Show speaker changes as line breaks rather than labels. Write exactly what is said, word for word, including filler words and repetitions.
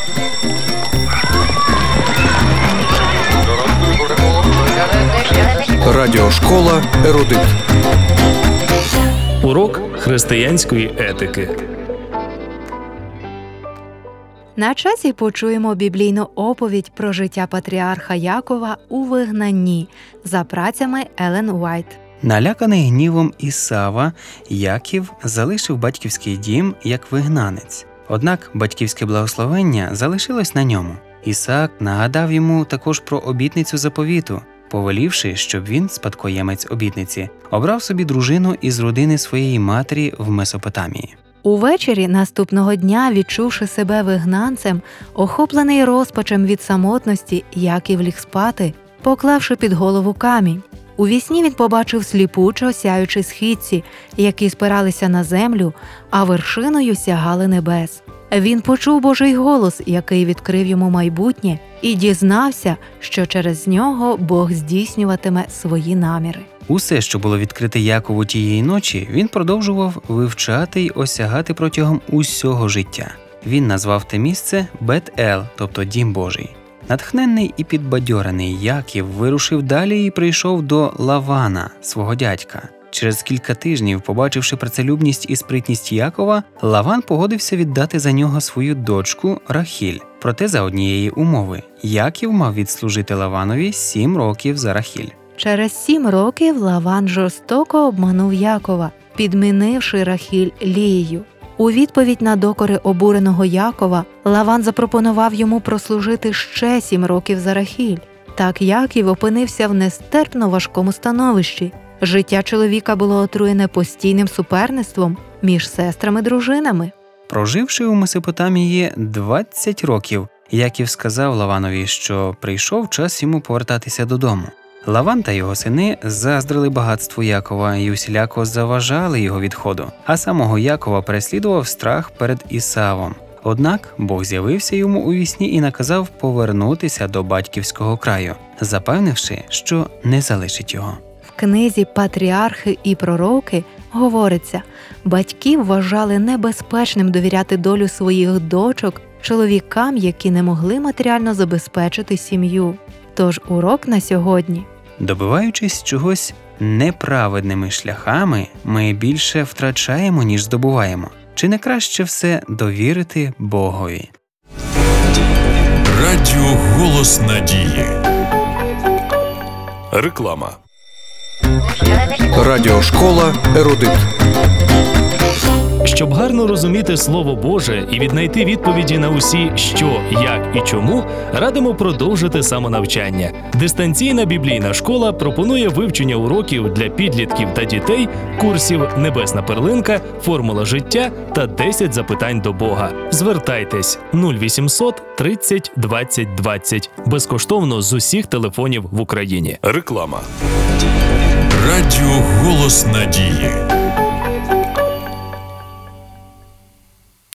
Радіошкола «Ерудит».
Урок християнської етики.
На часі почуємо біблійну оповідь про життя патріарха Якова у вигнанні за працями Елен Уайт.
Наляканий гнівом Ісава, Яків залишив батьківський дім як вигнанець. Однак батьківське благословення залишилось на ньому. Ісаак нагадав йому також про обітницю заповіту, повелівши, щоб він, спадкоємець обітниці, обрав собі дружину із родини своєї матері в Месопотамії.
Увечері наступного дня, відчувши себе вигнанцем, охоплений розпачем від самотності, Яків ліг спати, поклавши під голову камінь. Увісні він побачив сліпучо сяючі східці, які спиралися на землю, а вершиною сягали небес. Він почув Божий голос, який відкрив йому майбутнє, і дізнався, що через нього Бог здійснюватиме свої наміри.
Усе, що було відкрите Якову тієї ночі, він продовжував вивчати й осягати протягом усього життя. Він назвав те місце Бет-Ел, тобто Дім Божий. Натхненний і підбадьорений Яків вирушив далі і прийшов до Лавана, свого дядька. Через кілька тижнів, побачивши працелюбність і спритність Якова, Лаван погодився віддати за нього свою дочку Рахіль. Проте за однієї умови – Яків мав відслужити Лаванові сім років за Рахіль.
Через сім років Лаван жорстоко обманув Якова, підмінивши Рахіль Лією. У відповідь на докори обуреного Якова, Лаван запропонував йому прослужити ще сім років за Рахіль. Так Яків опинився в нестерпно важкому становищі. Життя чоловіка було отруєне постійним суперництвом між сестрами-дружинами.
Проживши у Месопотамії двадцять років, Яків сказав Лаванові, що прийшов час йому повертатися додому. Лаван та його сини заздрили багатству Якова і усіляко заважали його відходу, а самого Якова переслідував страх перед Ісавом. Однак Бог з'явився йому у вісні і наказав повернутися до батьківського краю, запевнивши, що не залишить його.
В книзі «Патріархи і пророки» говориться, батьки вважали небезпечним довіряти долю своїх дочок чоловікам, які не могли матеріально забезпечити сім'ю. Тож урок на сьогодні.
Добиваючись чогось неправедними шляхами, ми більше втрачаємо, ніж здобуваємо. Чи не краще все довірити Богові?
Радіо «Голос надії».
Реклама.
Радіошкола «Ерудит».
Щоб гарно розуміти Слово Боже і віднайти відповіді на усі «що», «як» і «чому», радимо продовжити самонавчання. Дистанційна біблійна школа пропонує вивчення уроків для підлітків та дітей, курсів «Небесна перлинка», «Формула життя» та десять запитань до Бога. Звертайтесь нуль вісімсот тридцять двадцять двадцять. Безкоштовно з усіх телефонів в Україні.
Реклама. Радіо «Голос надії».